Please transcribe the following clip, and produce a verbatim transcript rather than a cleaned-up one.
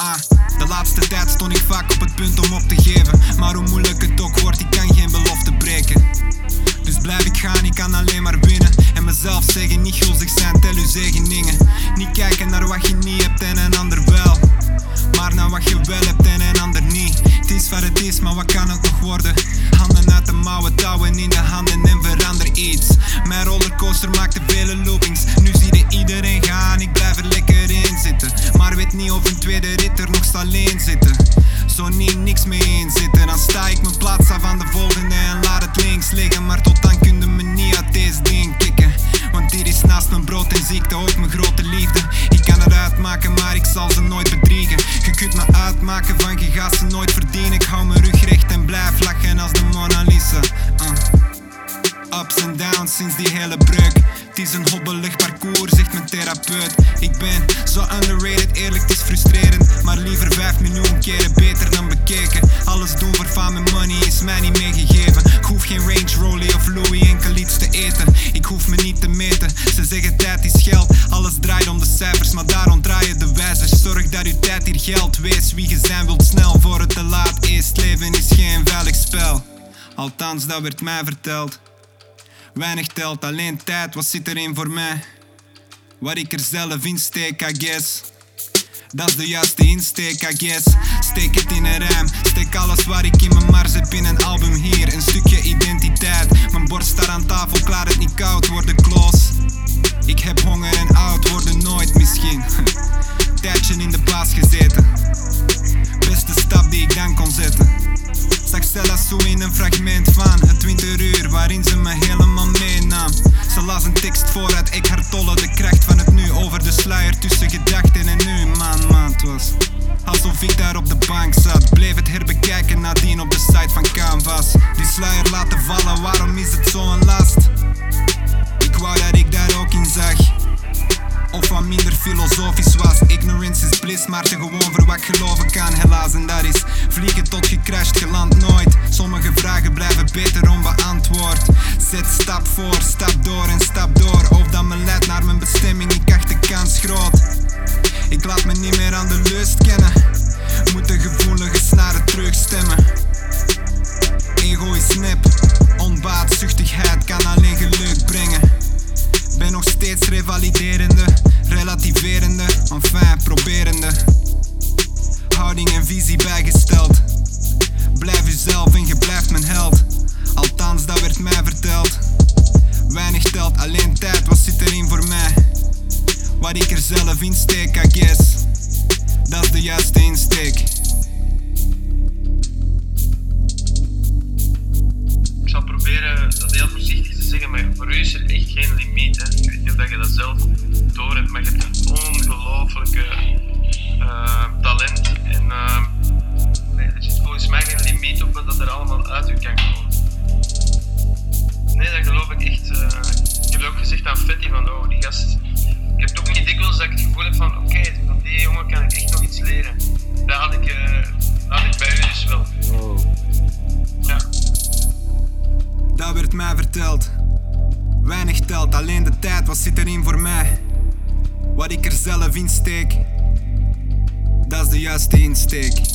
Ah, de laatste tijd stond ik vaak op het punt om op te geven. Maar hoe moeilijk het ook wordt, ik kan geen belofte breken. Dus blijf ik gaan, ik kan alleen maar winnen. En mezelf zeggen, niet gulzig zijn, tel uw zegeningen. Niet kijken naar wat je niet hebt en een ander wel, maar naar wat je wel hebt en een ander niet. Het is wat het is, maar wat kan het nog worden? Handen uit de mouwen, touwen in de handen en verander iets. Mijn rollercoaster maakte vele loopings. Nu zie je iedereen gaan, ik blijf er lekker in zitten. Maar weet niet of een tweede rit er nog zal alleen zitten. Zo niet niks mee inzitten, dan sta ik mijn plaats af aan de volgende en laat het links liggen. Maar tot dan kun je me niet uit deze ding kicken. Want hier is naast mijn brood en ziekte ook mijn grote liefde. Ik kan het uitmaken, maar ik zal ze nooit bedriegen. Je kunt me uitmaken van je gaat ze nooit verdienen. Ik hou mijn rug recht en blijf lachen als de Mona Lisa. uh. Ups en downs sinds die hele breuk. Het is een hobbelig parcours, zegt mijn therapeut. Ik ben zo underrated, eerlijk, het is frustrerend. Maar liever vijf miljoen keren beter dan bekeken. Alles doen voor fame en money is mij niet meegegeven. Ik hoef geen Range Roller of Louis, enkel iets te eten. Ik hoef me niet te meten, ze zeggen tijd is geld. Alles draait om de cijfers, maar daarom draaien de wijzers. Zorg dat uw tijd hier geldt, wees wie je zijn wilt snel. Voor het te laat is, het leven is geen veilig spel. Althans, dat werd mij verteld. Weinig telt, alleen tijd, wat zit erin voor mij? Wat ik er zelf in steek, I guess. Dat is de juiste insteek, I guess. Steek het in een rijm, steek alles waar ik in mijn mars heb in een album hier. Een stukje identiteit, mijn borst staat aan tafel, klaar het niet koud worden, close. Ik heb honger en oud worden nooit misschien. Tijdje in de baas gezeten, beste stap die ik dan kon zetten. Zag zelfs zo in een fragment van het winteruur waarin ze me helemaal meenam. Ze las een tekst voor uit Eckhart Tolle, de kracht van het nu. Over de sluier tussen gedachten en nu. Man, man, het was alsof ik daar op de bank zat. Bleef het herbekijken nadien op de site van Canvas. Die sluier laten vallen, waarom is het zo'n last? Ik wou dat ik daar ook in zag, of wat minder filosofisch was. Ignorance is bliss, maar te gewoon voor wat geloven kan, helaas. En dat is vliegen tot je crasht, je landt nooit. Sommige vragen blijven beter onbeantwoord. Zet stap voor, stap door en stap door. Of dat me leidt naar mijn bestemming, ik acht de kans groot. Ik laat me niet meer aan de lust kennen. Moet de gevoelige snaren terugstemmen. Ego is nep, onbaatzuchtigheid kan alleen geluk brengen. Ben nog steeds revaliderende, relativerende, enfin proberende. Houding en visie bijgesteld. Blijf uzelf en je blijft mijn held. Althans, dat werd mij verteld. Weinig telt, alleen tijd, wat zit erin voor mij? Wat ik er zelf in steek, I guess. Dat is de juiste insteek. Ik zal proberen dat heel voorzichtig te zeggen, maar voor u is er echt geen limiet. Hè. Ik weet niet of dat je dat zelf door hebt, maar je hebt een ongelooflijke uh, talent. En uh, nee, er zit volgens mij geen limiet op wat dat er allemaal uit u kan komen. Nee, dat geloof ik echt. Uh, ik heb ook gezegd aan Fetty van, oh die gast. Ik heb ook niet dikwijls dat ik het gevoel heb van, oké, okay, van die jongen kan ik echt nog iets leren. Dat had ik, uh, dat had ik bij u dus wel. Oh. Ja. Dat werd mij verteld. Weinig telt, alleen de tijd, wat zit erin voor mij? Wat ik er zelf in steek, dat is de juiste insteek.